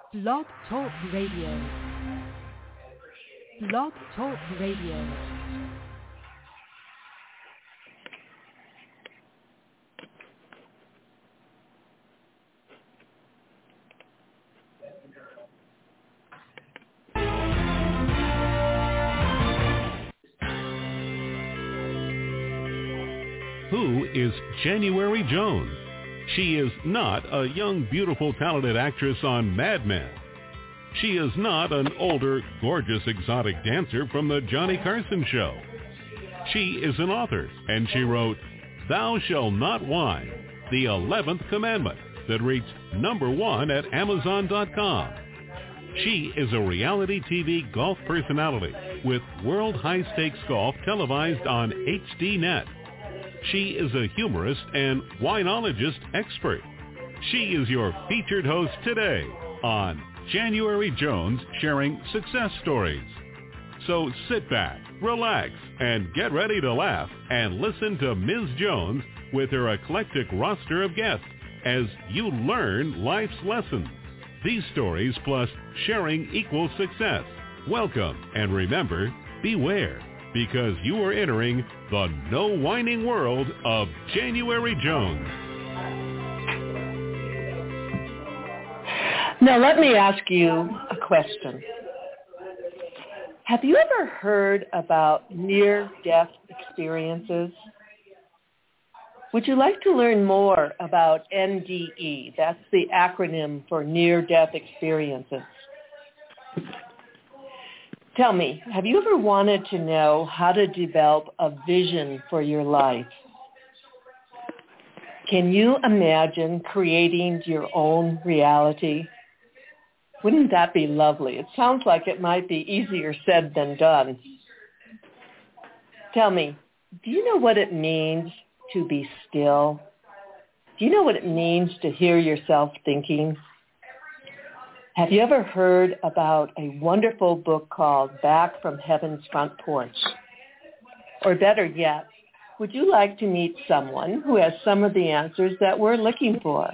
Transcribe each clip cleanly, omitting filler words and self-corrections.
Blog Talk Radio. Blog Talk Radio. Who is January Jones? She is not a young, beautiful, talented actress on Mad Men. She is not an older, gorgeous, exotic dancer from the Johnny Carson show. She is an author, and she wrote Thou Shalt Not Whine, the 11th Commandment, that reached #1 at Amazon.com. She is a reality TV golf personality with World High Stakes Golf televised on HDNet. She is a humorist and winologist expert. She is your featured host today on January Jones Sharing Success Stories. So sit back, relax, and get ready to laugh and listen to Ms. Jones with her eclectic roster of guests as you learn life's lessons. These stories plus sharing equals success. Welcome, and remember, beware, because you are entering the no whining world of January Jones. Now let me ask you a question. Have you ever heard about near-death experiences? Would you like to learn more about NDE? That's the acronym for near-death experiences. Tell me, have you ever wanted to know how to develop a vision for your life? Can you imagine creating your own reality? Wouldn't that be lovely? It sounds like it might be easier said than done. Tell me, do you know what it means to be still? Do you know what it means to hear yourself thinking? Have you ever heard about a wonderful book called Back from Heaven's Front Porch? Or better yet, would you like to meet someone who has some of the answers that we're looking for?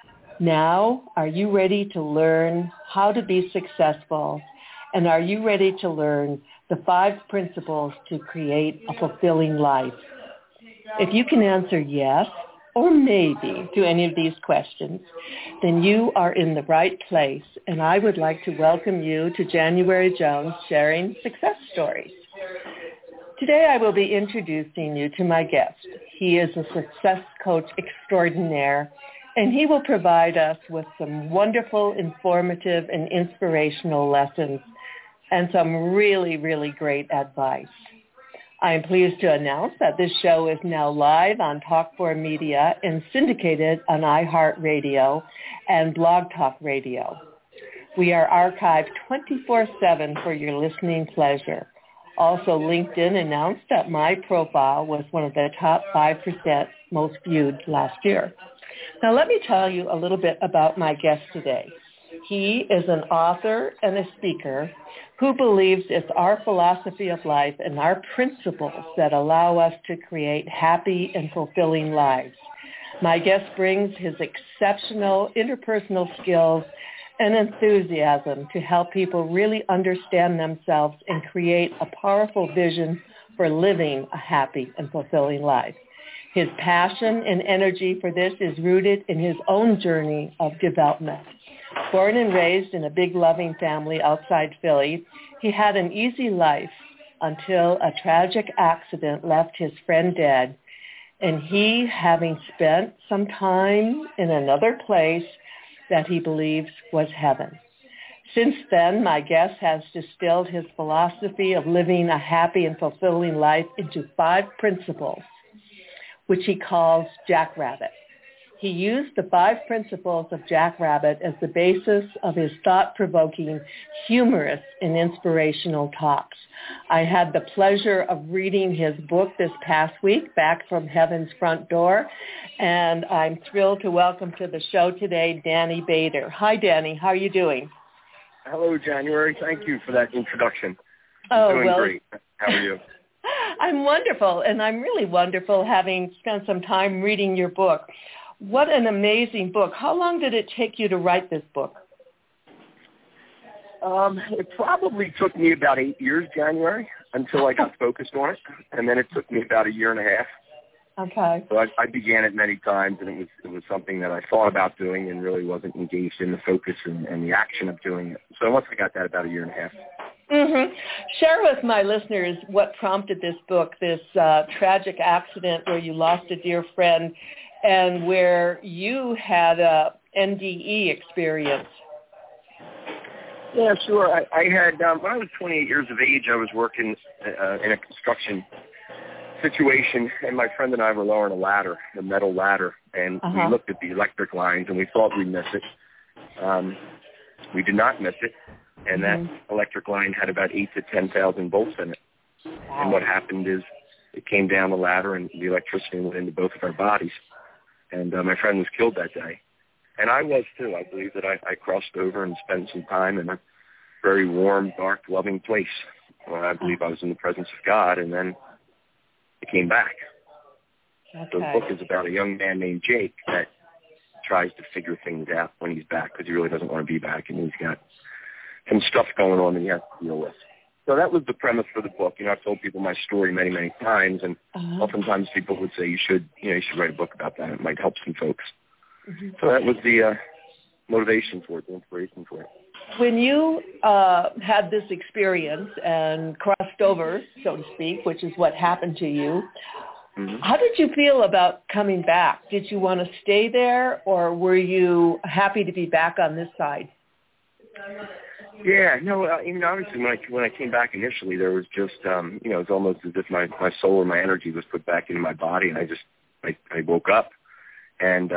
Now, are you ready to learn how to be successful? And are you ready to learn the 5 principles to create a fulfilling life? If you can answer yes or maybe to any of these questions, then you are in the right place, and I would like to welcome you to January Jones Sharing Success Stories. Today I will be introducing you to my guest. He is a success coach extraordinaire, and he will provide us with some wonderful, informative, and inspirational lessons and some really, really great advice. I am pleased to announce that this show is now live on Talk4 Media and syndicated on iHeartRadio and Blog Talk Radio. We are archived 24/7 for your listening pleasure. Also, LinkedIn announced that my profile was one of the top 5% most viewed last year. Now, let me tell you a little bit about my guest today. He is an author and a speaker who believes it's our philosophy of life and our principles that allow us to create happy and fulfilling lives. My guest brings his exceptional interpersonal skills and enthusiasm to help people really understand themselves and create a powerful vision for living a happy and fulfilling life. His passion and energy for this is rooted in his own journey of development. Born and raised in a big loving family outside Philly, he had an easy life until a tragic accident left his friend dead, and he, having spent some time in another place that he believes was heaven. Since then, my guest has distilled his philosophy of living a happy and fulfilling life into 5 principles, which he calls Jackrabbit. He used the 5 principles of Jackrabbit as the basis of his thought-provoking, humorous, and inspirational talks. I had the pleasure of reading his book this past week, Back from Heaven's Front Door, and I'm thrilled to welcome to the show today Danny Bader. Hi, Danny. How are you doing? Hello, January. Thank you for that introduction. Doing great. How are you? I'm wonderful, and I'm really wonderful having spent some time reading your book. What an amazing book. How long did it take you to write this book? It probably took me about 8 years, January, until I got focused on it, and then it took me about a year and a half. Okay. So I began it many times, and it was something that I thought about doing and really wasn't engaged in the focus and the action of doing it. So once I got that, about a year and a half. Mm-hmm. Share with my listeners what prompted this book, this tragic accident where you lost a dear friend and where you had a NDE experience. Yeah, sure. I had, when I was 28 years of age, I was working in a construction situation, and my friend and I were lowering a ladder, a metal ladder, and we looked at the electric lines, and we thought we'd miss it. We did not miss it, and that electric line had about 8,000 to 10,000 volts in it. Wow. And what happened is it came down the ladder, and the electricity went into both of our bodies, and my friend was killed that day. And I was, too. I believe that I crossed over and spent some time in a very warm, dark, loving place where I believe I was in the presence of God, and then it came back. Okay. So the book is about a young man named Jake that tries to figure things out when he's back because he really doesn't want to be back, and he's got some stuff going on that he has to deal with. So that was the premise for the book. You know, I've told people my story many, many times, and oftentimes people would say you should write a book about that. It might help some folks. Mm-hmm. So that was the motivation for it, the inspiration for it. When you had this experience and crossed over, so to speak, which is what happened to you, how did you feel about coming back? Did you want to stay there, or were you happy to be back on this side? Yeah, no, obviously when I came back initially, there was just, it was almost as if my soul or my energy was put back into my body, and I woke up, and,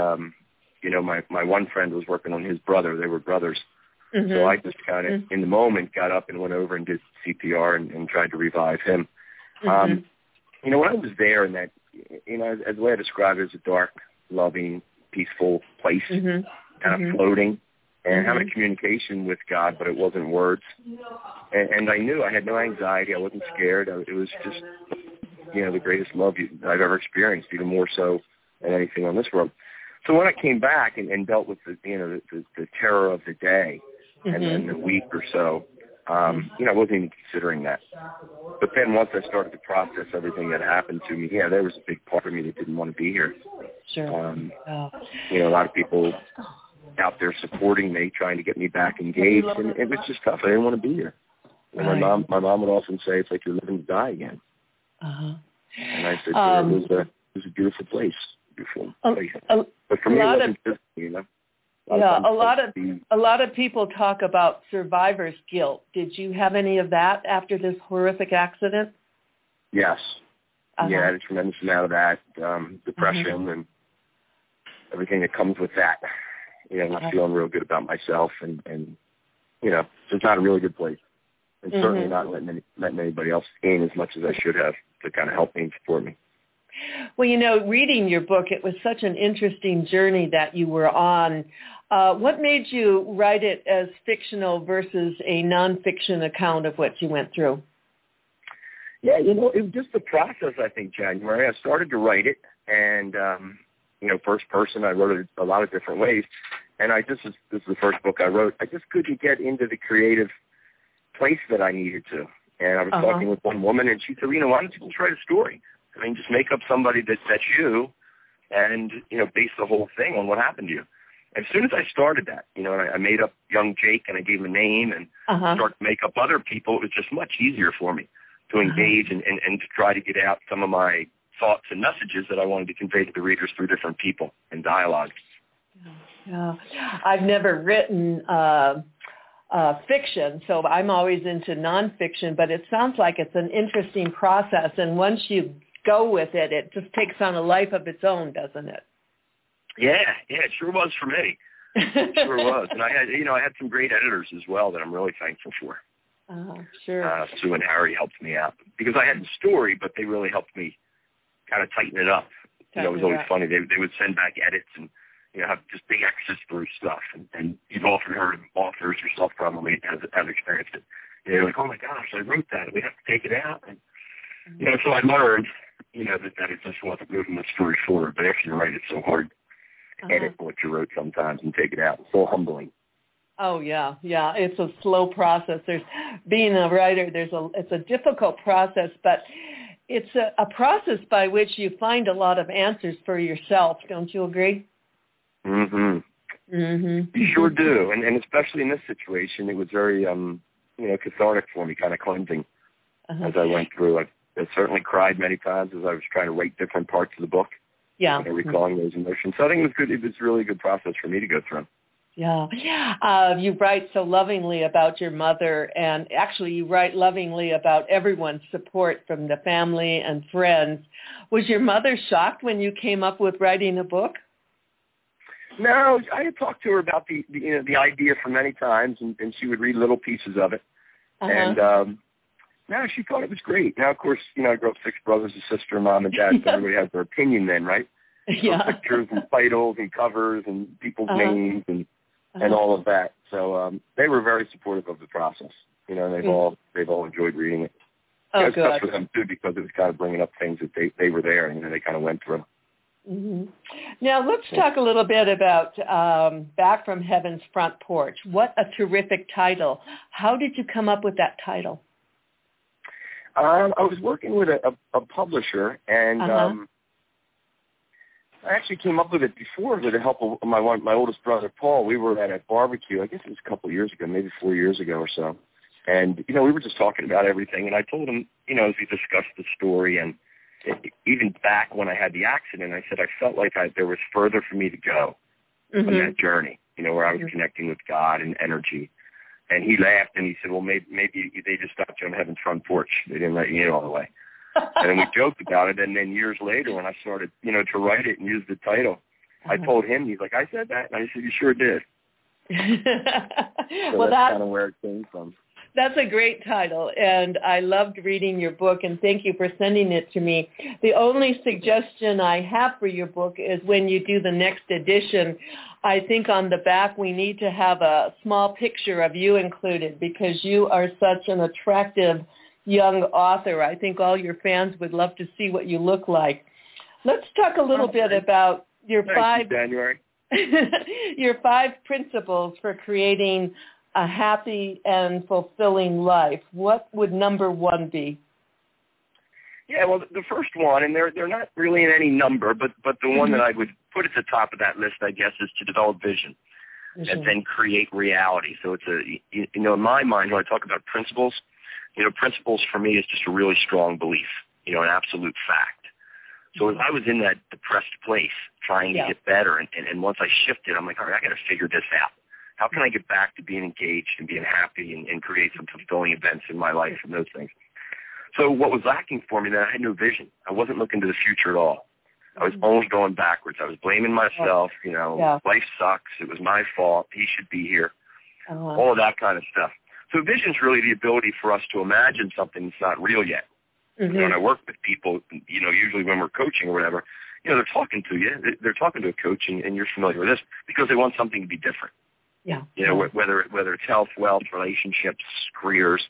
my one friend was working on his brother. They were brothers. Mm-hmm. So I just kind of, in the moment, got up and went over and did CPR and tried to revive him. Mm-hmm. When I was there in that, as the way I described it, as a dark, loving, peaceful place, kind of floating and having a communication with God, but it wasn't words. And I knew I had no anxiety. I wasn't scared. It was just, the greatest love I've ever experienced, even more so than anything on this world. So when I came back and dealt with the terror of the day and then the week or so, I wasn't even considering that. But then once I started to process everything that happened to me, there was a big part of me that didn't want to be here. Sure. A lot of people out there supporting me, trying to get me back engaged, and it was just tough. I didn't want to be here. And my mom would often say, "It's like you're living to die again." And I said, "It was a beautiful place, beautiful place." But for me, it wasn't just, a lot of people talk about survivor's guilt. Did you have any of that after this horrific accident? Yes. Yeah, I had a tremendous amount of that, depression and everything that comes with that. Not feeling real good about myself, and so it's not a really good place. And certainly not letting anybody else in as much as I should have to kind of help me and support me. Well, reading your book, it was such an interesting journey that you were on. What made you write it as fictional versus a nonfiction account of what you went through? Yeah, it was just the process, I think, January. I started to write it, and, first person, I wrote it a lot of different ways. And this is the first book I wrote. I just couldn't get into the creative place that I needed to. And I was talking with one woman, and she said, why don't you just write a story? I mean, just make up somebody that's you and, base the whole thing on what happened to you. As soon as I started that, I made up young Jake and I gave him a name and started to make up other people, it was just much easier for me to engage and to try to get out some of my thoughts and messages that I wanted to convey to the readers through different people and dialogue. Yeah. I've never written fiction, so I'm always into nonfiction, but it sounds like it's an interesting process, and once you go with it, it just takes on a life of its own, doesn't it? Yeah, it sure was for me. It sure was. And I had some great editors as well that I'm really thankful for. Sure. Sue and Harry helped me out because I had the story, but they really helped me kind of tighten it up. It was always funny. They would send back edits and have just big X's through stuff. And you've often heard of authors yourself probably have experienced it. They're like, oh my gosh, I wrote that. We have to take it out. And, so I learned, that it just wasn't moving the story forward. But after you write, it's so hard to edit what you wrote sometimes and take it out. It's so humbling. Oh yeah, yeah. It's a slow process. Being a writer, it's a difficult process, but it's a process by which you find a lot of answers for yourself. Don't you agree? Mm-hmm. Mm-hmm. You sure do, and especially in this situation, it was very cathartic for me, kind of cleansing as I went through. I certainly cried many times as I was trying to write different parts of the book. Yeah, recalling those emotions. So I think it was good. It was really a good process for me to go through. Yeah. You write so lovingly about your mother, and actually you write lovingly about everyone's support from the family and friends. Was your mother shocked when you came up with writing a book? No, I had talked to her about the idea for many times, and she would read little pieces of it. And no, she thought it was great. Now, of course, I grew up 6 brothers and sister, mom and dad, so everybody has their opinion then, right? Yeah. So pictures and titles and covers and people's names and all of that. So they were very supportive of the process. And they've all enjoyed reading it. Oh, good. It's tough for them too, because it was kind of bringing up things that they were there and they kind of went through. Mm-hmm. Now let's talk a little bit about Back from Heaven's Front Porch. What a terrific title! How did you come up with that title? I was working with a publisher, and I actually came up with it before with the help of my oldest brother, Paul. We were at a barbecue, I guess it was a couple of years ago, maybe 4 years ago or so. And, we were just talking about everything. And I told him, as we discussed the story, and even back when I had the accident, I said I felt like there was further for me to go on that journey, where I was connecting with God and energy. And he laughed and he said, well, maybe they just stopped you on Heaven's Front Porch. They didn't let you in all the way. And then we joked about it, and then years later when I started, to write it and use the title, I told him, he's like, I said that? And I said, you sure did. So that's kind of where it came from. That's a great title, and I loved reading your book, and thank you for sending it to me. The only suggestion I have for your book is when you do the next edition, I think on the back we need to have a small picture of you included, because you are such an attractive young author. I think all your fans would love to see what you look like. Let's talk a little bit about your your 5 principles for creating a happy and fulfilling life. What would number 1 be? Yeah, well, the first one, and they're not really in any number, but the one that I would put at the top of that list, I guess, is to develop vision and then create reality. So it's in my mind, when I talk about principles, principles for me is just a really strong belief, an absolute fact. So if I was in that depressed place trying to get better, and once I shifted, I'm like, all right, I got to figure this out. How can I get back to being engaged and being happy and create some fulfilling events in my life and those things? So what was lacking for me, that I had no vision. I wasn't looking to the future at all. I was only going backwards. I was blaming myself, life sucks, it was my fault, he should be here, all of that kind of stuff. So vision is really the ability for us to imagine something that's not real yet. When I work with people, usually when we're coaching or whatever, they're talking to you. They're talking to a coach, and you're familiar with this because they want something to be different. Yeah. Whether it's health, wealth, relationships, careers,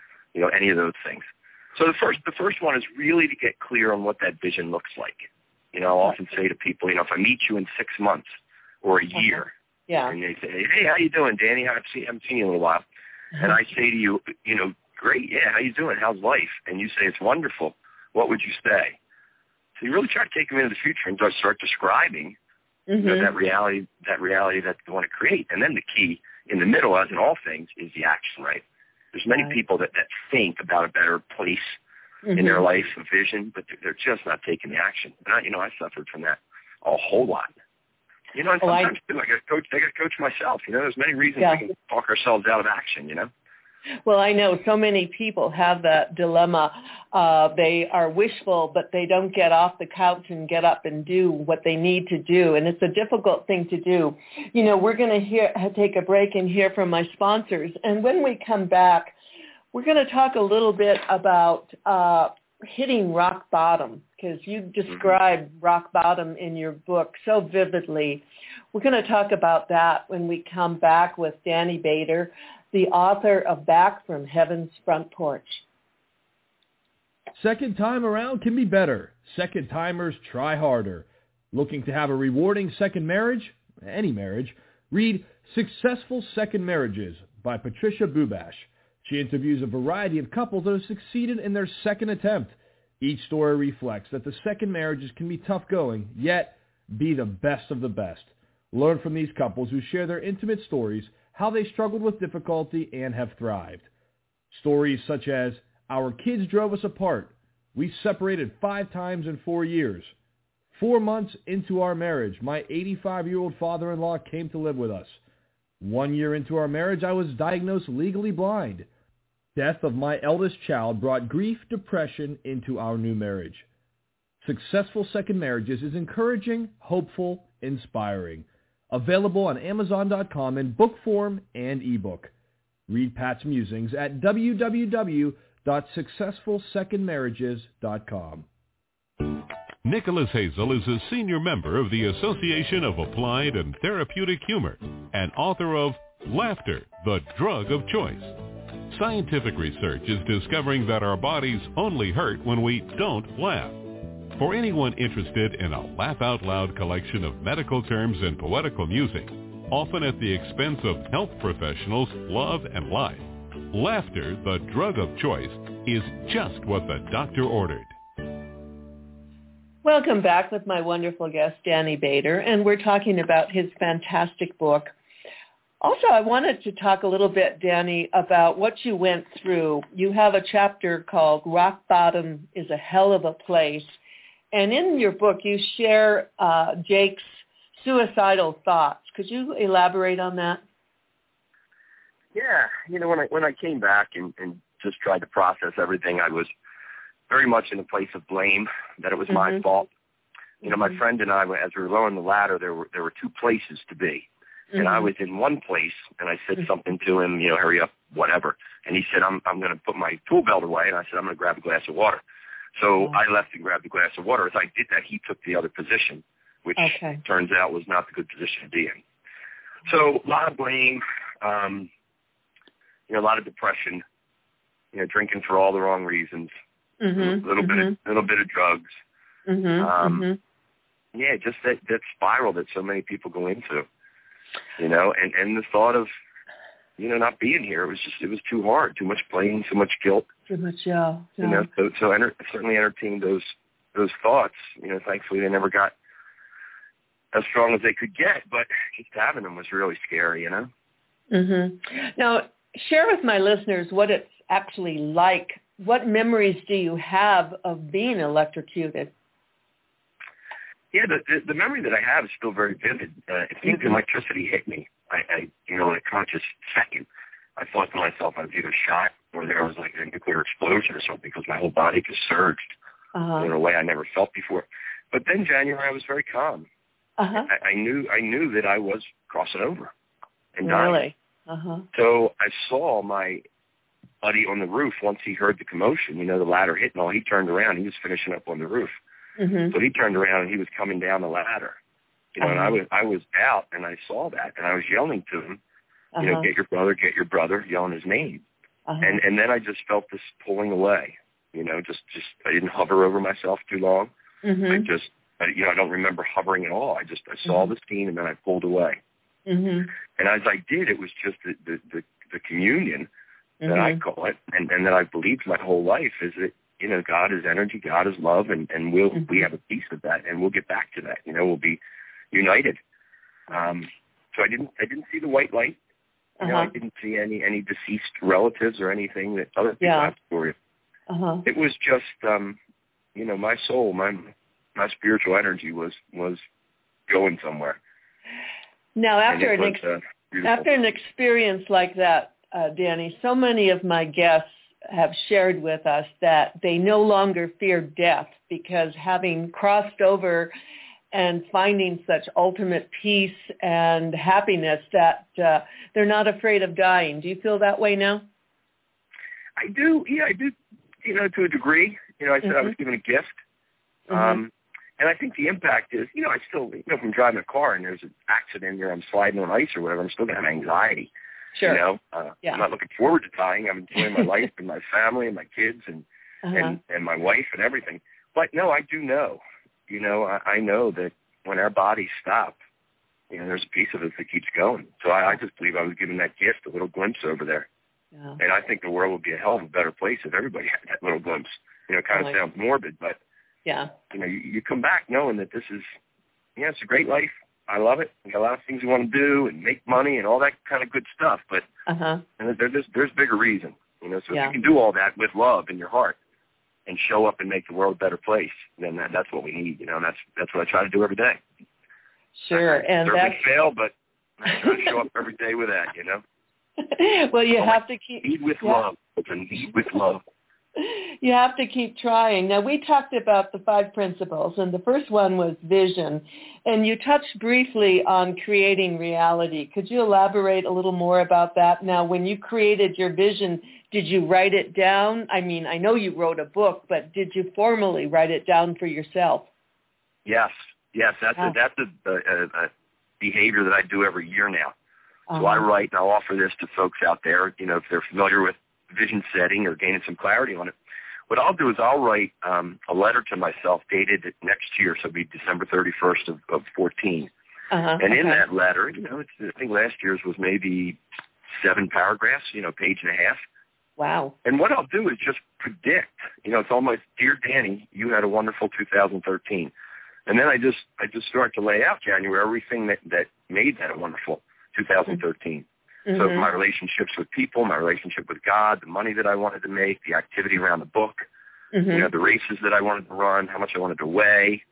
any of those things. So the first one is really to get clear on what that vision looks like. I'll often say to people, if I meet you in 6 months or a year, and they say, hey, how you doing, Danny? I haven't seen you in a little while. And I say to you, great, yeah, how you doing? How's life? And you say, it's wonderful. What would you say? So you really try to take them into the future and just start describing that reality that you want to create. And then the key in the middle, as in all things, is the action, right? There's many people that think about a better place in their life, a vision, but they're just not taking the action. And I suffered from that a whole lot. And sometimes too, I got to coach myself. There's many reasons we can talk ourselves out of action, Well, I know so many people have that dilemma. They are wishful, but they don't get off the couch and get up and do what they need to do. And it's a difficult thing to do. We're going to take a break and hear from my sponsors. And when we come back, we're going to talk a little bit about hitting rock bottom, because you describe rock bottom in your book so vividly. We're going to talk about that when we come back with Danny Bader, the author of Back from Heaven's Front Porch. Second time around can be better. Second timers try harder. Looking to have a rewarding second marriage? Any marriage? Read Successful Second Marriages by Patricia Bubash. She interviews a variety of couples that have succeeded in their second attempt. Each story reflects that the second marriages can be tough going, yet be the best of the best. Learn from these couples who share their intimate stories, how they struggled with difficulty and have thrived. Stories such as, "Our kids drove us apart. We separated 5 times in 4 years. 4 months into our marriage, my 85-year-old father-in-law came to live with us. 1 year into our marriage, I was diagnosed legally blind. Death of my eldest child brought grief, depression into our new marriage." Successful Second Marriages is encouraging, hopeful, inspiring. Available on Amazon.com in book form and ebook. Read Pat's musings at www.successfulsecondmarriages.com. Nicholas Hazel is a senior member of the Association of Applied and Therapeutic Humor and author of Laughter, the Drug of Choice. Scientific research is discovering that our bodies only hurt when we don't laugh. For anyone interested in a laugh-out-loud collection of medical terms and poetical music, often at the expense of health professionals' love and life, Laughter, the Drug of Choice, is just what the doctor ordered. Welcome back with my wonderful guest, Danny Bader, and we're talking about his fantastic book. Also, I wanted to talk a little bit, Danny, about what you went through. You have a chapter called Rock Bottom is a Hell of a Place. And in your book, you share Jake's suicidal thoughts. Could you elaborate on that? Yeah, when I came back and just tried to process everything, I was very much in a place of blame, that it was my fault. My friend and I, as we were lowering the ladder, there were 2 places to be. And I was in one place, and I said something to him, hurry up, whatever. And he said, I'm going to put my tool belt away. And I said, I'm going to grab a glass of water. So I left and grabbed a glass of water. As I did that, he took the other position, which turns out was not the good position to be in. So a lot of blame, a lot of depression, drinking for all the wrong reasons, a little bit of drugs. Yeah, just that spiral that so many people go into, and the thought of, not being here, it was too hard, too much blame, too much guilt. Too much, yeah. So I certainly entertained those thoughts. Thankfully they never got as strong as they could get, but just having them was really scary, Now, share with my listeners what it's actually like. What memories do you have of being electrocuted? Yeah, the memory that I have is still very vivid. It seems electricity hit me. I in a conscious second, I thought to myself I was either shot or there was like a nuclear explosion or something, because my whole body just surged in a way I never felt before. But then January, I was very calm. I knew that I was crossing over and dying. Really? So I saw my buddy on the roof once he heard the commotion. The ladder hit and all. He turned around. He was finishing up on the roof. So he turned around and he was coming down the ladder. And I was out and I saw that and I was yelling to him, get your brother, yelling his name. And then I just felt this pulling away, just I didn't hover over myself too long. I don't remember hovering at all. I saw the scene and then I pulled away. And as I did, it was just the communion that I call it, and that I've believed my whole life is that, God is energy, God is love, and we have a piece of that, and we'll get back to that. We'll be united. So I didn't see the white light. I didn't see any deceased relatives or anything that other people have for you. It was just, my soul, my spiritual energy was going somewhere. Now, after an experience like that, Danny, so many of my guests have shared with us that they no longer fear death because having crossed over and finding such ultimate peace and happiness that they're not afraid of dying. Do you feel that way now? I do. Yeah, I do, to a degree. I said I was given a gift. And I think the impact is, I still, if I'm driving a car and there's an accident or I'm sliding on ice or whatever, I'm still going to have anxiety. Sure. I'm not looking forward to dying. I'm enjoying my life and my family and my kids and my wife and everything. But no, I do know. I know that when our bodies stop, there's a piece of us that keeps going. So I just believe I was given that gift, a little glimpse over there. Yeah. And I think the world would be a hell of a better place if everybody had that little glimpse. It kind of sounds morbid, but yeah, you come back knowing that this is, it's a great life. I love it. We got a lot of things we want to do and make money and all that kind of good stuff. But and there's bigger reason, So if you can do all that with love in your heart and show up and make the world a better place, then that's what we need. That's what I try to do every day. Sure, and that's fail, but I try to show up every day with that. Well, you have to keep lead with love. It's a lead with love. You have to keep trying. Now, we talked about the 5 principles, and the first one was vision. And you touched briefly on creating reality. Could you elaborate a little more about that? Now, when you created your vision, did you write it down? I mean, I know you wrote a book, but did you formally write it down for yourself? Yes. That's a behavior that I do every year now. So I write, and I'll offer this to folks out there, if they're familiar with vision setting or gaining some clarity on it. What I'll do is I'll write a letter to myself dated next year, so it'll be December 31st of 14. And in that letter, I think last year's was maybe 7 paragraphs, page and a half. Wow. And what I'll do is just predict, it's almost, Dear Danny, you had a wonderful 2013. And then I just start to lay out January, everything that made that a wonderful 2013. Mm-hmm. So my relationships with people, my relationship with God, the money that I wanted to make, the activity around the book, the races that I wanted to run, how much I wanted to weigh,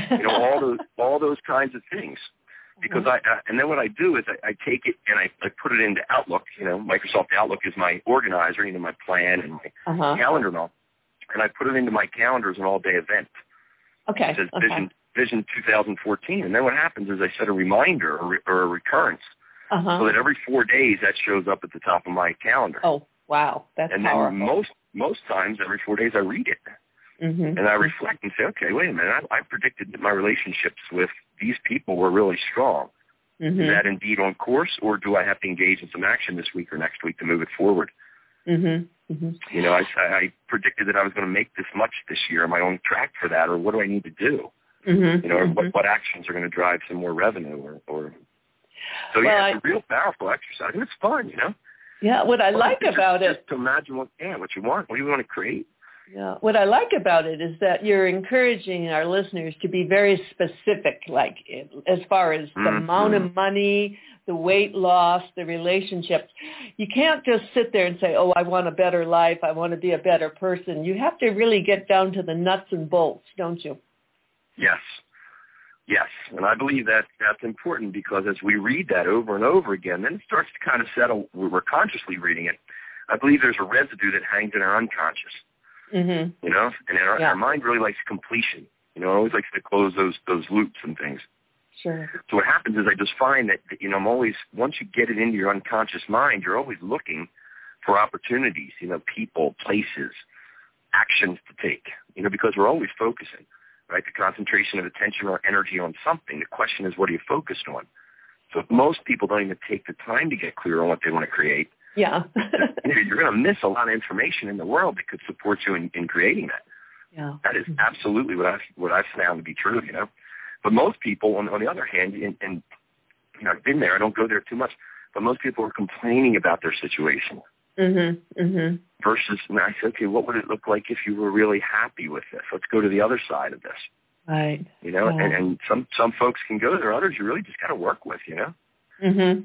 all those kinds of things. Because and then what I do is I take it and I put it into Outlook. Microsoft Outlook is my organizer, my plan and my calendar and all. And I put it into my calendar as an all-day event. Okay. It says Vision 2014. And then what happens is I set a reminder or a recurrence. So that every 4 days that shows up at the top of my calendar. Oh, wow. That's powerful. And then most times, every 4 days, I read it. And I reflect and say, okay, wait a minute. I predicted that my relationships with these people were really strong. Is that indeed on course, or do I have to engage in some action this week or next week to move it forward? I predicted that I was going to make this much this year. Am I on track for that, or what do I need to do? Or what actions are going to drive some more revenue or So, it's a real powerful exercise, and it's fun, Yeah, what I like about it... Just to imagine what you want. What do you want to create? Yeah, what I like about it is that you're encouraging our listeners to be very specific, like as far as the amount of money, the weight loss, the relationships. You can't just sit there and say, I want a better life, I want to be a better person. You have to really get down to the nuts and bolts, don't you? Yes, and I believe that's important because as we read that over and over again, then it starts to kind of settle. We're consciously reading it. I believe there's a residue that hangs in our unconscious, and our mind really likes completion. It always likes to close those loops and things. Sure. So what happens is I just find that, I'm always, once you get it into your unconscious mind, you're always looking for opportunities, people, places, actions to take, because we're always focusing. Right, the concentration of attention or energy on something. The question is, what are you focused on? So if most people don't even take the time to get clear on what they want to create, you're going to miss a lot of information in the world that could support you in creating that. Yeah, that is absolutely what I've found to be true. But most people, on the other hand, and I've been there. I don't go there too much, but most people are complaining about their situation. Versus, and I said, okay, what would it look like if you were really happy with this? Let's go to the other side of this. Right. And some folks can go there. Others you really just got to work with, And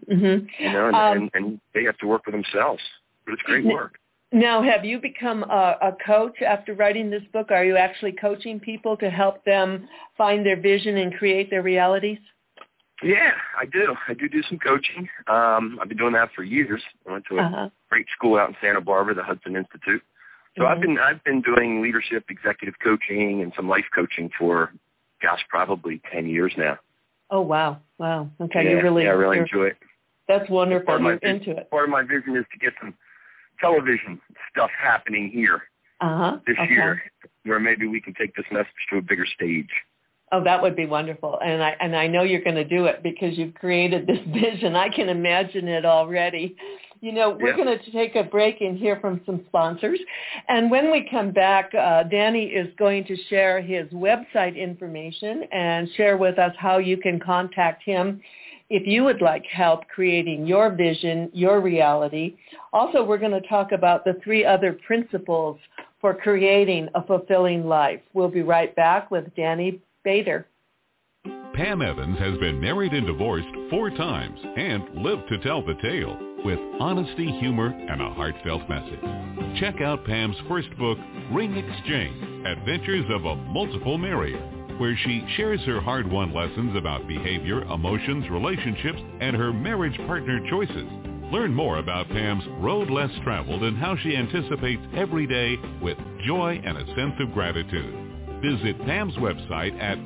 they have to work with themselves. But it's great work. Now, have you become a coach after writing this book? Are you actually coaching people to help them find their vision and create their realities? Yeah, I do. I do some coaching. I've been doing that for years. I went to a great school out in Santa Barbara, the Hudson Institute. So I've been doing leadership, executive coaching, and some life coaching for, probably 10 years now. Oh, wow. Okay, I really enjoy it. That's wonderful. You're into it. Part of my vision is to get some television stuff happening here this year, where maybe we can take this message to a bigger stage. Oh, that would be wonderful. And I know you're going to do it because you've created this vision. I can imagine it already. We're going to take a break and hear from some sponsors. And when we come back, Danny is going to share his website information and share with us how you can contact him. if you would like help creating your vision, your reality. Also, we're going to talk about the 3 other principles for creating a fulfilling life. We'll be right back with Danny Bader. Pam Evans has been married and divorced 4 times and lived to tell the tale with honesty, humor, and a heartfelt message. Check out Pam's first book, Ring Exchange, Adventures of a Multiple Marrier, where she shares her hard-won lessons about behavior, emotions, relationships, and her marriage partner choices. Learn more about Pam's road less traveled and how she anticipates every day with joy and a sense of gratitude. Visit Pam's website at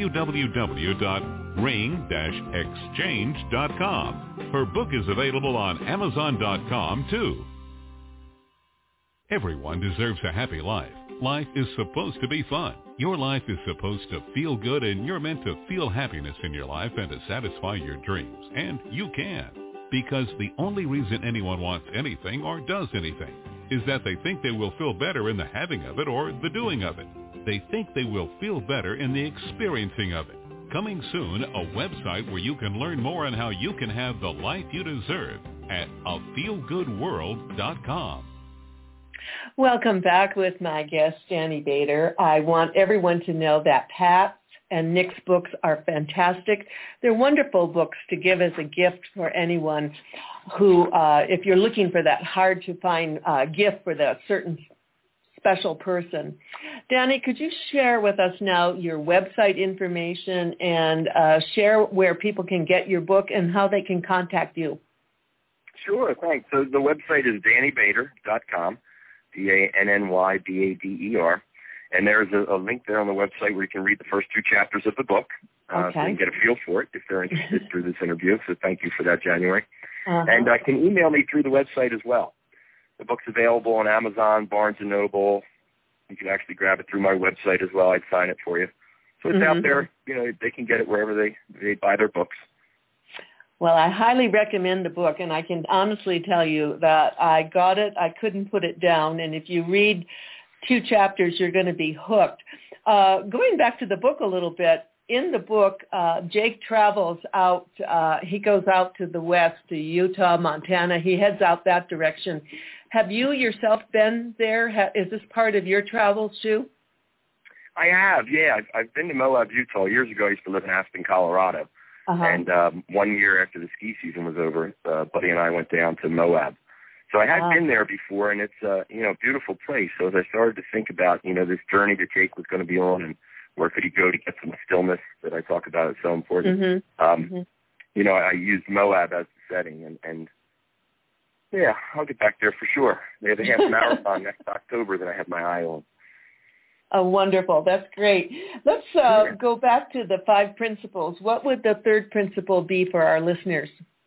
www.ring-exchange.com. Her book is available on Amazon.com, too. Everyone deserves a happy life. Life is supposed to be fun. Your life is supposed to feel good, and you're meant to feel happiness in your life and to satisfy your dreams. And you can. Because the only reason anyone wants anything or does anything is that they think they will feel better in the having of it or the doing of it. They think they will feel better in the experiencing of it. Coming soon, a website where you can learn more on how you can have the life you deserve at afeelgoodworld.com. Welcome back with my guest, Danny Bader. I want everyone to know that Pat's and Nick's books are fantastic. They're wonderful books to give as a gift for anyone who, if you're looking for that hard-to-find gift for that certain special person. Danny, could you share with us now your website information and share where people can get your book and how they can contact you? Sure, thanks. So the website is DannyBader.com, DANNYBADER. And there's a link there on the website where you can read the first 2 chapters of the book. So you can get a feel for it if they're interested through this interview. So thank you for that, January. And you can email me through the website as well. The book's available on Amazon, Barnes & Noble. You can actually grab it through my website as well. I'd sign it for you. So it's out there. You know, they can get it wherever they buy their books. Well, I highly recommend the book, and I can honestly tell you that I got it. I couldn't put it down. And if you read 2 chapters, you're going to be hooked. Going back to the book a little bit, in the book, Jake travels out. He goes out to the west, to Utah, Montana. He heads out that direction. Have you yourself been there? Is this part of your travels, too? I have, yeah. I've been to Moab, Utah. Years ago, I used to live in Aspen, Colorado. And 1 year after the ski season was over, Buddy and I went down to Moab. So I had been there before, and it's a beautiful place. So as I started to think about, this journey that Jake was going to be on and where could he go to get some stillness that I talk about is so important, I used Moab as the setting. And yeah, I'll get back there for sure. They have a half marathon next October that I have my eye on. Oh, wonderful. That's great. Let's go back to the 5 principles. What would the 3rd principle be for our listeners?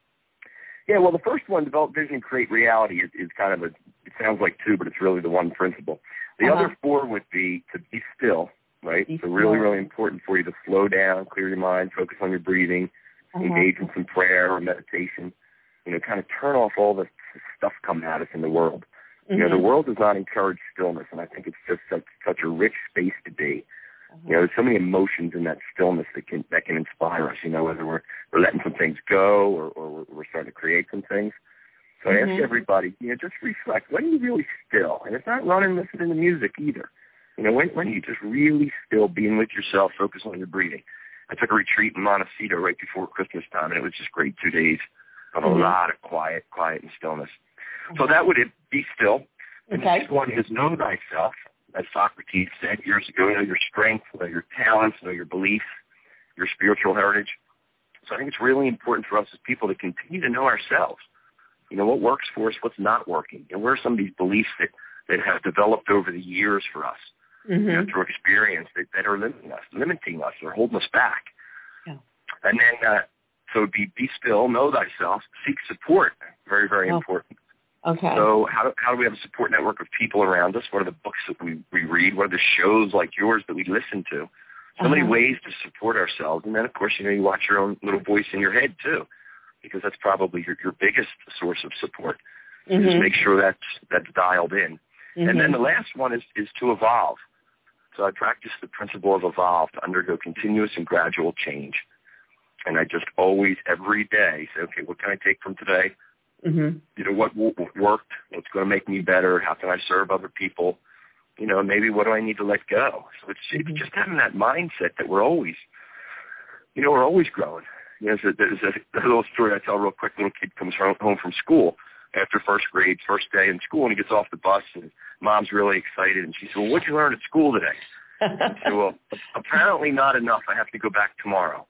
Yeah, well, the first one, develop vision, create reality, is kind of it sounds like 2, but it's really the one principle. The other 4 would be to be still, right? So really, really important for you to slow down, clear your mind, focus on your breathing, engage in some prayer or meditation, kind of turn off all the stuff coming at us in the world. The world does not encourage stillness, and I think it's just such a rich space to be. There's so many emotions in that stillness that can inspire us, whether we're letting some things go or we're starting to create some things. So I ask everybody, just reflect. When are you really still? And it's not running, listening to music either. When are you just really still, being with yourself, focus on your breathing? I took a retreat in Montecito right before Christmas time, and it was just great 2 days of a lot of quiet and stillness. So that would be still. And the next one is know thyself. As Socrates said years ago, know your strengths, know your talents, know your beliefs, your spiritual heritage. So I think it's really important for us as people to continue to know ourselves. What works for us, what's not working. And where are some of these beliefs that have developed over the years for us, through experience that are limiting us or holding us back. Yeah. And then, so be still, know thyself, seek support. Very, very important. Okay. So how do we have a support network of people around us? What are the books that we read? What are the shows like yours that we listen to? So many ways to support ourselves. And then, of course, you watch your own little voice in your head, too, because that's probably your biggest source of support. Just make sure that's dialed in. And then the last one is to evolve. So I practice the principle of evolve, to undergo continuous and gradual change. And I just always, every day, say, okay, what can I take from today? Mm-hmm. You know, what worked? What's going to make me better? How can I serve other people? You know, maybe what do I need to let go? So it's just having that mindset that we're always growing. You know, there's a little story I tell real quick. Little kid comes home from school after first grade, first day in school, and he gets off the bus, and mom's really excited, and she said, well, what'd you learn at school today? I said, well, apparently not enough. I have to go back tomorrow.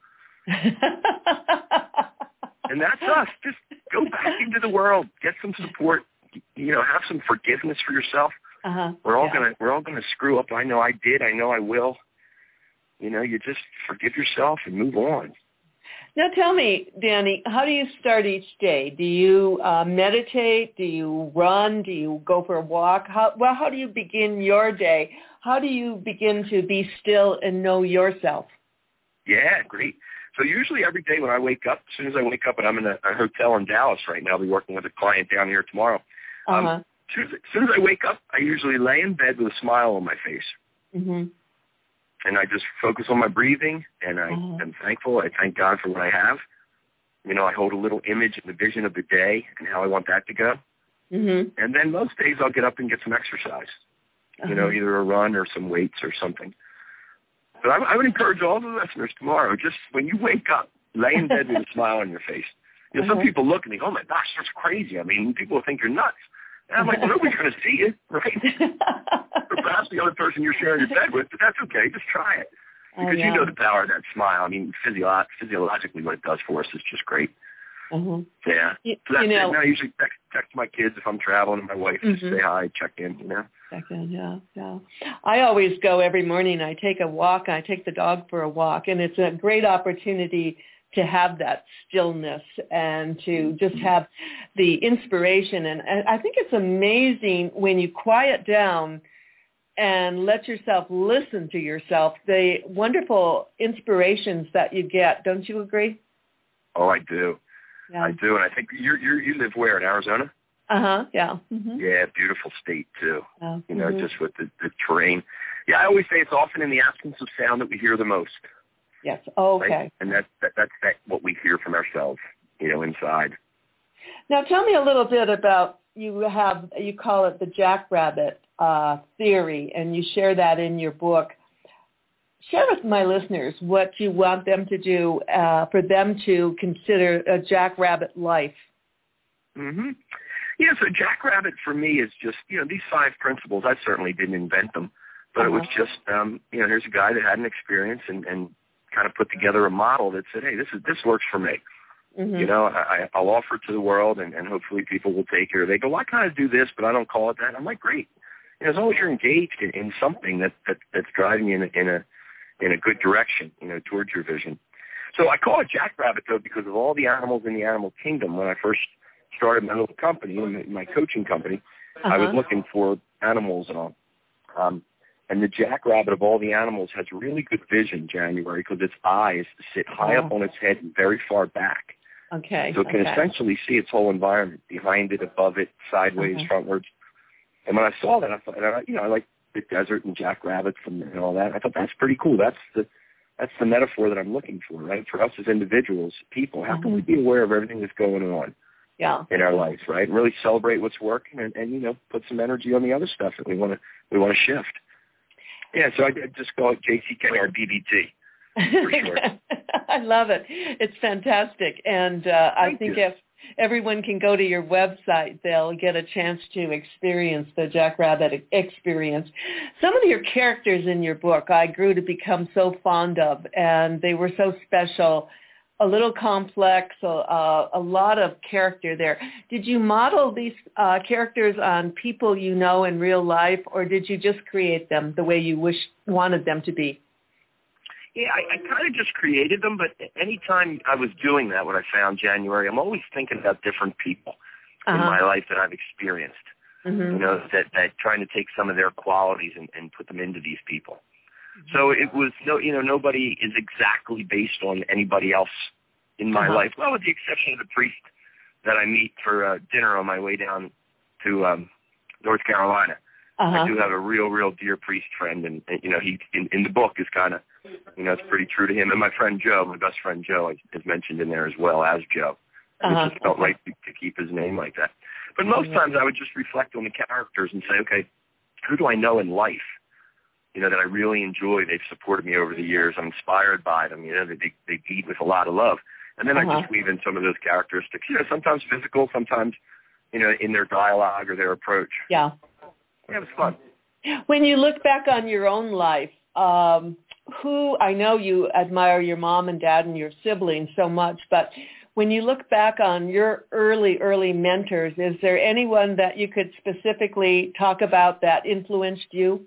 And that's us. Just go back into the world, get some support, you know, have some forgiveness for yourself. We're all gonna screw up. I know I did. I know I will. You know, you just forgive yourself and move on. Now tell me, Danny, how do you start each day? Do you meditate? Do you run? Do you go for a walk? How do you begin your day? How do you begin to be still and know yourself? Yeah, great. So usually every day when I wake up, as soon as I wake up, and I'm in a hotel in Dallas right now, I'll be working with a client down here tomorrow. As soon as I wake up, I usually lay in bed with a smile on my face. Mm-hmm. And I just focus on my breathing, and I am thankful. I thank God for what I have. You know, I hold a little image and the vision of the day and how I want that to go. Mm-hmm. And then most days I'll get up and get some exercise, you know, either a run or some weights or something. But I would encourage all the listeners tomorrow, just when you wake up, lay in bed with a smile on your face. You know, some people look and think, oh, my gosh, that's crazy. I mean, people think you're nuts. And I'm like, well, nobody's going to see you, right? Or perhaps the other person you're sharing your bed with, but that's okay. Just try it. Because you know the power of that smile. I mean, physiologically what it does for us is just great. Mm-hmm. Yeah. So that's it. And I usually text my kids if I'm traveling, and my wife just say hi, check in, you know. Check in, yeah. I always go every morning. I take a walk. I take the dog for a walk, and it's a great opportunity to have that stillness and to just have the inspiration. And I think it's amazing when you quiet down and let yourself listen to yourself, the wonderful inspirations that you get. Don't you agree? Oh, I do. Yeah. I do. And I think you live where, in Arizona? Yeah. Mm-hmm. Yeah, beautiful state, too. You know, just with the terrain. Yeah, I always say it's often in the absence of sound that we hear the most. Yes. Oh, okay. Right? And that's what we hear from ourselves, you know, inside. Now, tell me a little bit about, you call it the jackrabbit theory, and you share that in your book. Share with my listeners what you want them to do for them to consider a jackrabbit life. Mm-hmm. Yeah, so jackrabbit for me is just, you know, these 5 principles. I certainly didn't invent them, but it was just, you know, here's a guy that had an experience and kind of put together a model that said, hey, this works for me. Mm-hmm. You know, I'll offer it to the world, and hopefully people will take it. Or they go, well, I kind of do this, but I don't call it that. I'm like, great. You know, as long as you're engaged in something that's driving you in a good direction, you know, towards your vision. So I call it jackrabbit, though, because of all the animals in the animal kingdom. When I first started my little company, my coaching company, I was looking for animals and all. And the jackrabbit of all the animals has really good vision, January, because its eyes sit high up on its head and very far back. Okay. So it can essentially see its whole environment, behind it, above it, sideways, frontwards. And when I saw that, I thought, you know, I like the desert and jackrabbits and all that. I thought that's pretty cool. That's the metaphor that I'm looking for, right? For us as individuals, people, how can we be aware of everything that's going on in our lives, right? And really celebrate what's working and you know, put some energy on the other stuff that we want to shift. Yeah, so I just call it JCK or BBT. For sure. I love it. It's fantastic. And I think if everyone can go to your website, they'll get a chance to experience the jackrabbit experience. Some of your characters in your book I grew to become so fond of, and they were so special, a little complex, a lot of character there. Did you model these characters on people you know in real life, or did you just create them the way you wanted them to be? Yeah, I kind of just created them, but anytime I was doing that, what I found, January, I'm always thinking about different people in my life that I've experienced, you know, that trying to take some of their qualities and put them into these people. So it was, nobody is exactly based on anybody else in my life, well, with the exception of the priest that I meet for dinner on my way down to North Carolina. I do have a real dear priest friend, and he in the book is kind of, it's pretty true to him. And my friend Joe, my best friend Joe, is mentioned in there as well as Joe. It just felt right to keep his name like that. But most times I would just reflect on the characters and say, okay, who do I know in life, that I really enjoy? They've supported me over the years. I'm inspired by them. They lead with a lot of love. And then I just weave in some of those characteristics, sometimes physical, sometimes, in their dialogue or their approach. Yeah. Yeah, it was fun. When you look back on your own life, who, I know you admire your mom and dad and your siblings so much, but when you look back on your early mentors, is there anyone that you could specifically talk about that influenced you?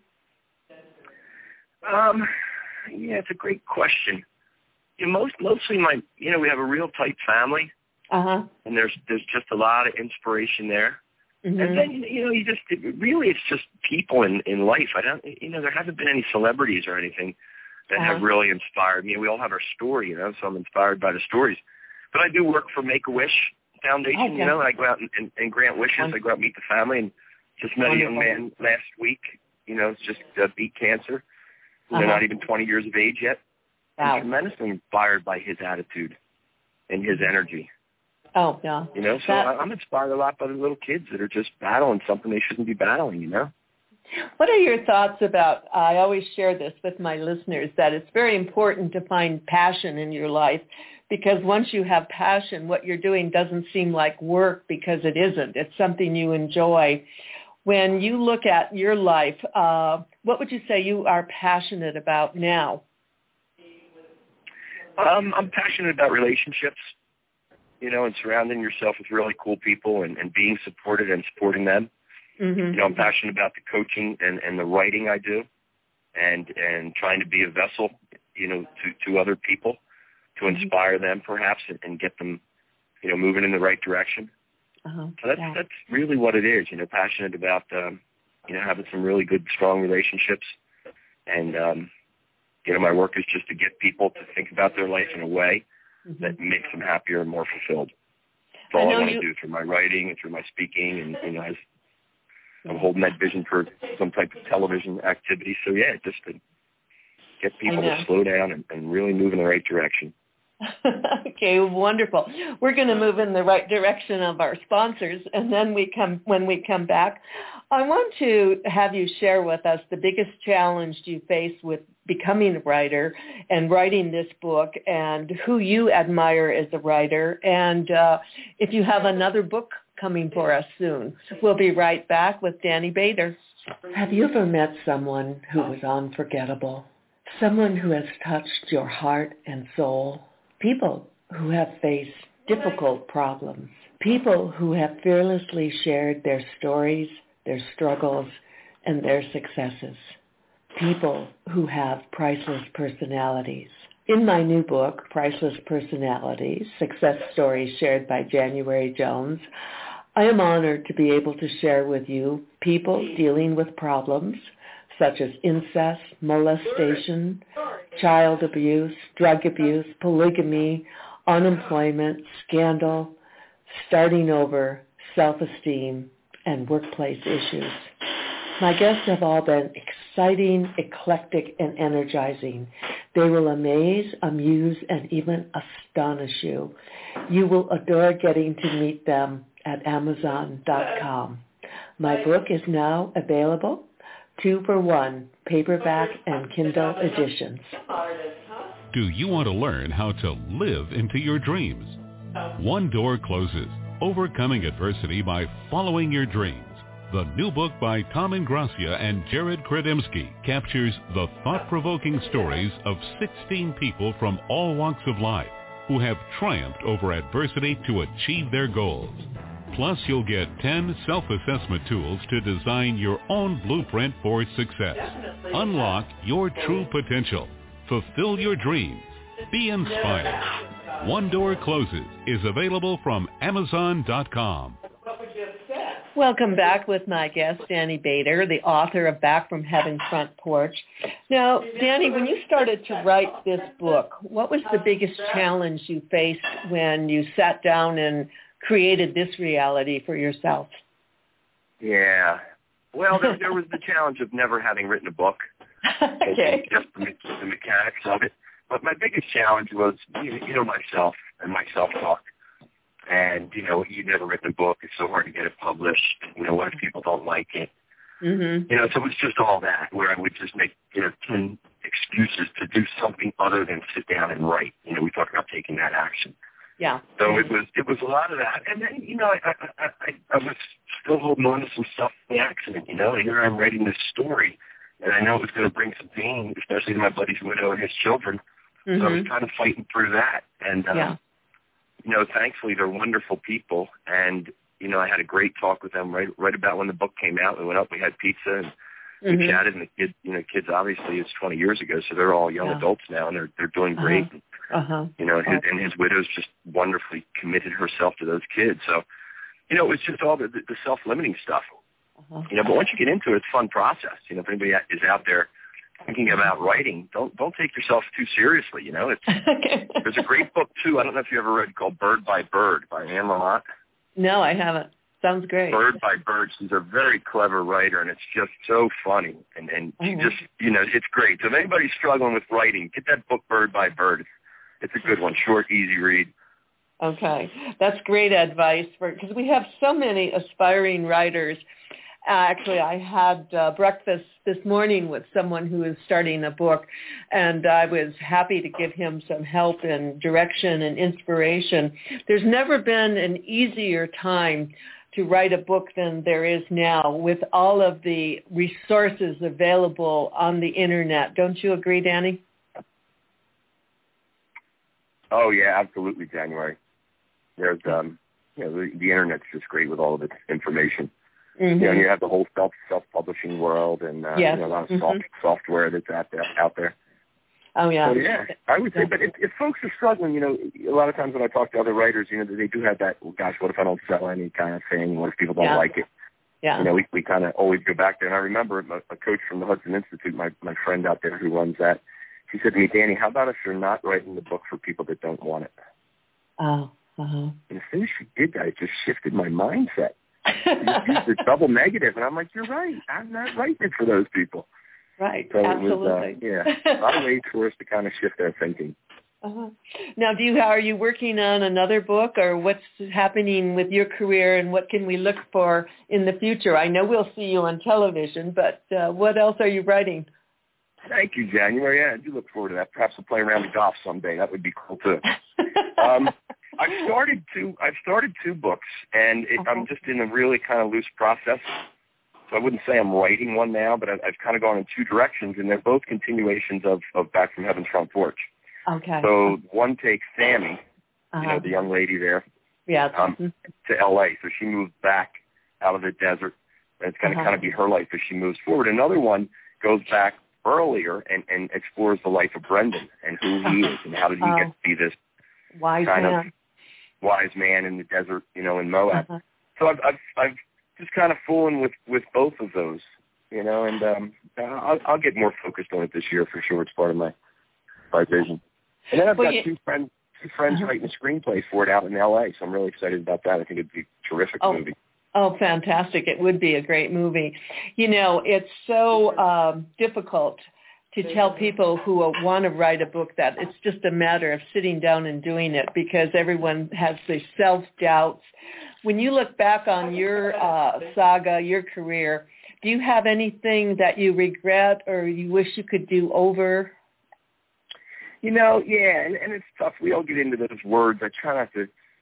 Yeah, it's a great question. Mostly we have a real tight family, and there's just a lot of inspiration there. Mm-hmm. And then, it's just people in life. There haven't been any celebrities or anything that have really inspired me. We all have our story, so I'm inspired by the stories. But I do work for Make-A-Wish Foundation, Okay. I go out and grant wishes. I go out and meet the family, and just met a young man last week, just beat cancer. They're not even 20 years of age yet. Wow. I'm tremendously inspired by his attitude and his energy. Oh, yeah. So I'm inspired a lot by the little kids that are just battling something they shouldn't be battling, What are your thoughts about, I always share this with my listeners, that it's very important to find passion in your life, because once you have passion, what you're doing doesn't seem like work, because it isn't. It's something you enjoy. When you look at your life, what would you say you are passionate about now? I'm passionate about relationships, and surrounding yourself with really cool people and being supported and supporting them. Mm-hmm. I'm passionate about the coaching and the writing I do, and trying to be a vessel, to other people, to inspire them perhaps and get them, moving in the right direction. So that's really what it is, passionate about, having some really good, strong relationships. And, my work is just to get people to think about their life in a way that makes them happier and more fulfilled. That's all I want to do through my writing and through my speaking. And, I'm holding that vision for some type of television activity. So, yeah, just to get people to slow down and really move in the right direction. Okay, wonderful. We're going to move in the right direction of our sponsors, and then when we come back, I want to have you share with us the biggest challenge you face with becoming a writer and writing this book, and who you admire as a writer, and if you have another book coming for us soon. We'll be right back with Danny Bader. Have you ever met someone who was unforgettable? Someone who has touched your heart and soul? People who have faced difficult problems. People who have fearlessly shared their stories, their struggles, and their successes. People who have priceless personalities. In my new book, Priceless Personalities, Success Stories Shared by January Jones, I am honored to be able to share with you people dealing with problems such as incest, molestation, child abuse, drug abuse, polygamy, unemployment, scandal, starting over, self-esteem, and workplace issues. My guests have all been exciting, eclectic, and energizing. They will amaze, amuse, and even astonish you. You will adore getting to meet them at Amazon.com. My book is now available, 2-for-1, paperback and Kindle editions. Do you want to learn how to live into your dreams? One Door Closes, Overcoming Adversity by Following Your Dreams. The new book by Tom Ingracia and Jared Kredemski captures the thought-provoking stories of 16 people from all walks of life who have triumphed over adversity to achieve their goals. Plus, you'll get 10 self-assessment tools to design your own blueprint for success. Unlock your true potential. Fulfill your dreams. Be inspired. One Door Closes is available from Amazon.com. Welcome back with my guest, Danny Bader, the author of Back from Heaven's Front Porch. Now, Danny, when you started to write this book, what was the biggest challenge you faced when you sat down and created this reality for yourself? Yeah. Well, there was the challenge of never having written a book. Okay. Just the mechanics of it. But my biggest challenge was, myself and my self-talk. And, you've never written a book. It's so hard to get it published. What if people don't like it? Mm-hmm. So it was just all that, where I would just make, 10 excuses to do something other than sit down and write. We talked about taking that action. Yeah. So it was a lot of that. And then, I was still holding on to some stuff in the accident, Here I'm writing this story, and I know it was going to bring some pain, especially to my buddy's widow and his children. Mm-hmm. So I was kind of fighting through that. And, thankfully they're wonderful people. And, I had a great talk with them right about when the book came out. We went up, we had pizza, and we chatted. And the kids obviously it's 20 years ago, so they're all young adults now, and they're doing great. And his widow's just wonderfully committed herself to those kids. So, it was just all the self-limiting stuff. But once you get into it, it's a fun process. If anybody is out there thinking about writing, don't take yourself too seriously. There's a great book too. I don't know if you ever read, called Bird by Bird by Anne Lamott. No, I haven't. Sounds great. Bird by Bird. She's a very clever writer, and it's just so funny. And she just, it's great. So if anybody's struggling with writing, get that book Bird by Bird. It's a good one. Short, easy read. Okay. That's great advice because we have so many aspiring writers. Actually, I had breakfast this morning with someone who is starting a book, and I was happy to give him some help and direction and inspiration. There's never been an easier time to write a book than there is now with all of the resources available on the Internet. Don't you agree, Danny? Oh, yeah, absolutely, January. There's, the Internet's just great with all of its information. Mm-hmm. You have the whole self-publishing world and a lot of software that's out there. Oh, yeah. So, yeah, I would say, but if folks are struggling, a lot of times when I talk to other writers, they do have that, well, gosh, what if I don't sell any kind of thing? What if people don't like it? Yeah. We kind of always go back there. And I remember a coach from the Hudson Institute, my friend out there who runs that, she said to me, Danny, how about if you're not writing the book for people that don't want it? Oh, And as soon as she did that, it just shifted my mindset. It's a double negative, and I'm like, you're right. I'm not writing it for those people. Right, so absolutely. It was, a lot of ways for us to kind of shift our thinking. Now, are you working on another book, or what's happening with your career, and what can we look for in the future? I know we'll see you on television, but what else are you writing? Thank you, January. Yeah, I do look forward to that. Perhaps we'll play around the golf someday. That would be cool too. I've started two books, and I'm just in a really kind of loose process. So I wouldn't say I'm writing one now, but I've kind of gone in two directions, and they're both continuations of Back from Heaven's Front Porch. Okay. So one takes Sammy, the young lady there, to L.A. So she moves back out of the desert, and it's going to kind of be her life as she moves forward. Another one goes back earlier and explores the life of Brendan and who he is and how did he get to be this wise man in the desert, in Moab. So I've just kind of fooling with both of those, and I'll get more focused on it this year for sure. It's part of my vision. And then I've got two friends writing a screenplay for it out in L.A., so I'm really excited about that. I think it'd be a terrific movie. Oh, fantastic. It would be a great movie. It's so difficult to tell people who want to write a book that it's just a matter of sitting down and doing it because everyone has their self-doubts. When you look back on your saga, your career, do you have anything that you regret or you wish you could do over? Yeah, and it's tough. We all get into those words. I try not to,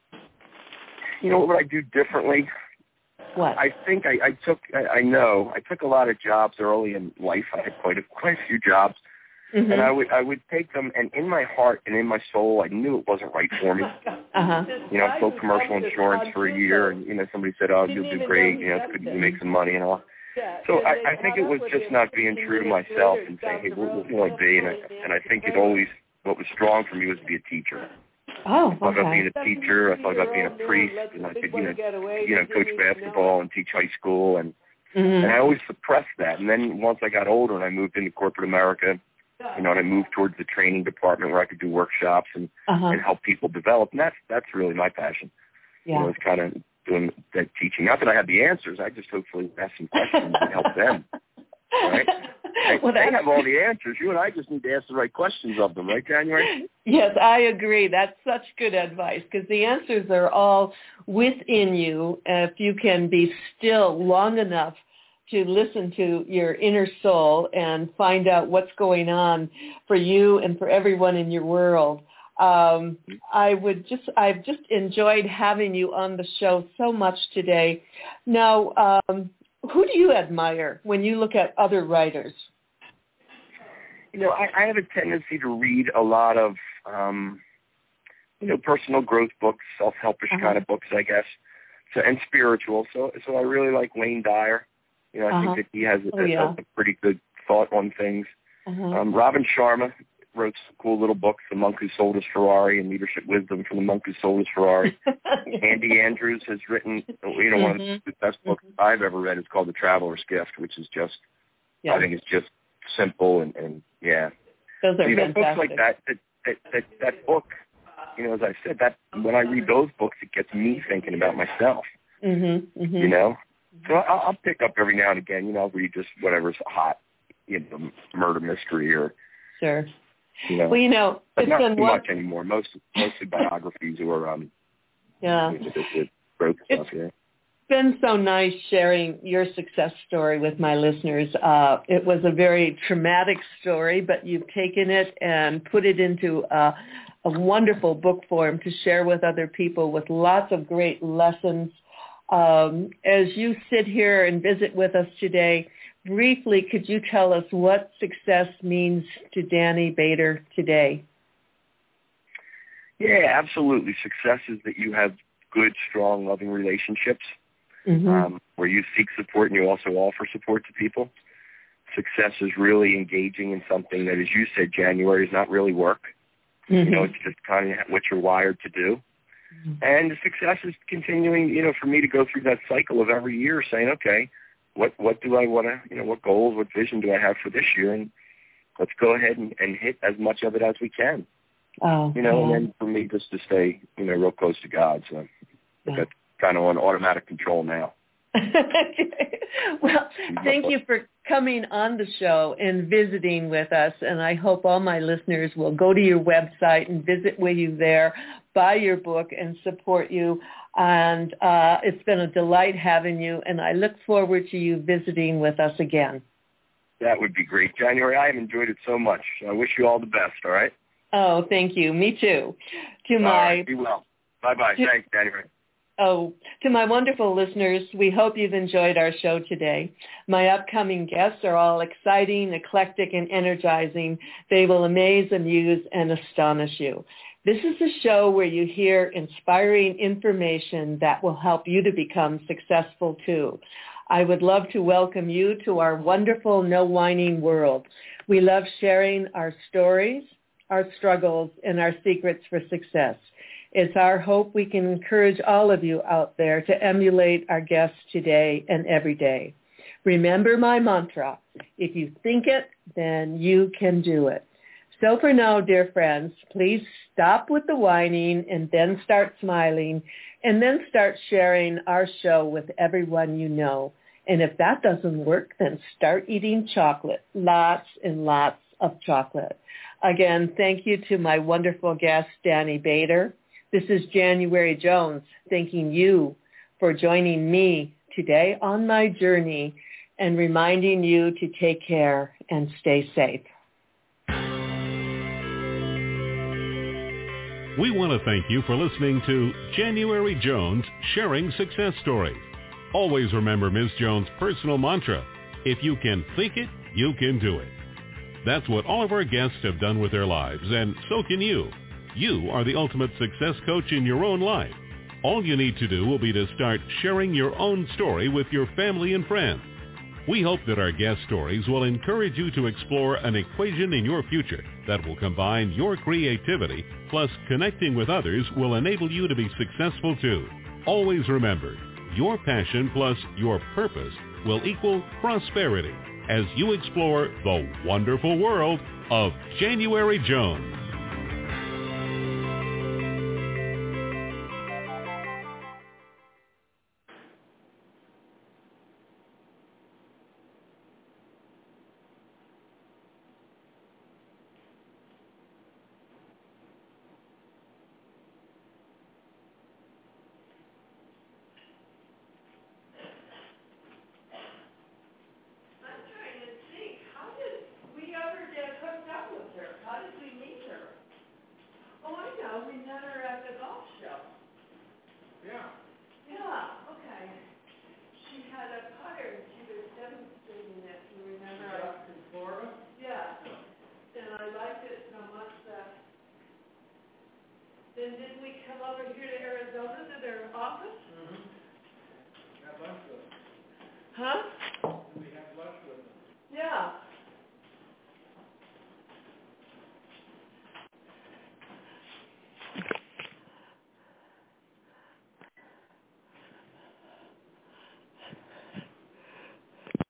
what would I do differently? What? I think I took a lot of jobs early in life. I had quite a few jobs, and I would take them. And in my heart and in my soul, I knew it wasn't right for me. I sold commercial insurance for a year, and somebody said, "Oh, you'll do great. It's good you make some money and all." So I think it was just not being true to myself and saying, "Hey, what will I be?" And I think what was strong for me was to be a teacher. Oh, okay. I thought about being a teacher. I thought about being a priest, and I could, coach basketball and teach high school, and I always suppressed that. And then once I got older and I moved into corporate America, and I moved towards the training department where I could do workshops and help people develop, and that's really my passion. Yeah. It's kind of doing that teaching. Not that I have the answers. I just hopefully ask some questions and help them. Right? They have all the answers. You and I just need to ask the right questions of them, right, January? Yes, I agree. That's such good advice because the answers are all within you if you can be still long enough to listen to your inner soul and find out what's going on for you and for everyone in your world. I've just enjoyed having you on the show so much today. Now, who do you admire when you look at other writers? I have a tendency to read a lot of, personal growth books, self-helpish kind of books, I guess, and spiritual. So I really like Wayne Dyer. I think that he has a pretty good thought on things. Robin Sharma wrote some cool little books, The Monk Who Sold His Ferrari and Leadership Wisdom from the Monk Who Sold His Ferrari. Andy Andrews has written, one of the best books I've ever read. It's called The Traveler's Gift, which is just, I think it's just simple and yeah. Those are fantastic. Books like that book, as I said, that when I read those books, it gets me thinking about myself. So I'll pick up every now and again. I'll read just whatever's hot, murder mystery or. Sure. Well, it's not been too much anymore. Mostly biographies or growth stuff. Yeah. It's been so nice sharing your success story with my listeners. It was a very traumatic story, but you've taken it and put it into a wonderful book form to share with other people with lots of great lessons. As you sit here and visit with us today, briefly, could you tell us what success means to Danny Bader today? Yeah, absolutely. Success is that you have good, strong, loving relationships where you seek support and you also offer support to people. Success is really engaging in something that, as you said, January, is not really work. It's just kind of what you're wired to do. And the success is continuing, for me to go through that cycle of every year saying, okay, what do I want to, what goals, what vision do I have for this year? And let's go ahead and hit as much of it as we can. And then for me just to stay, real close to God. So that's kind of on automatic control now. Well, thank you for coming on the show and visiting with us. And I hope all my listeners will go to your website and visit with you there, buy your book, and support you. And it's been a delight having you, and I look forward to you visiting with us again. That would be great, January. I have enjoyed it so much. I wish you all the best, all right? Oh, thank you. Me too. All right, be well. Bye-bye. Thanks, January. To my wonderful listeners, we hope you've enjoyed our show today. My upcoming guests are all exciting, eclectic, and energizing. They will amaze, amuse, and astonish you. This is a show where you hear inspiring information that will help you to become successful too. I would love to welcome you to our wonderful No Whining world. We love sharing our stories, our struggles, and our secrets for success. It's our hope we can encourage all of you out there to emulate our guests today and every day. Remember my mantra, if you think it, then you can do it. So for now, dear friends, please stop with the whining and then start smiling and then start sharing our show with everyone you know. And if that doesn't work, then start eating chocolate, lots and lots of chocolate. Again, thank you to my wonderful guest, Danny Bader. This is January Jones, thanking you for joining me today on my journey and reminding you to take care and stay safe. We want to thank you for listening to January Jones Sharing Success Stories. Always remember Ms. Jones' personal mantra, if you can think it, you can do it. That's what all of our guests have done with their lives, and so can you. You are the ultimate success coach in your own life. All you need to do will be to start sharing your own story with your family and friends. We hope that our guest stories will encourage you to explore an equation in your future that will combine your creativity plus connecting with others will enable you to be successful too. Always remember, your passion plus your purpose will equal prosperity as you explore the wonderful world of January Jones. Yeah. Yeah, okay. She had a putter and she was demonstrating it, you remember? Yeah, in Florida? Yeah. And I liked it so much that then didn't we come over here to Arizona to their office? Mm-hmm. Had lunch with them. Huh? We had lunch with them. Yeah.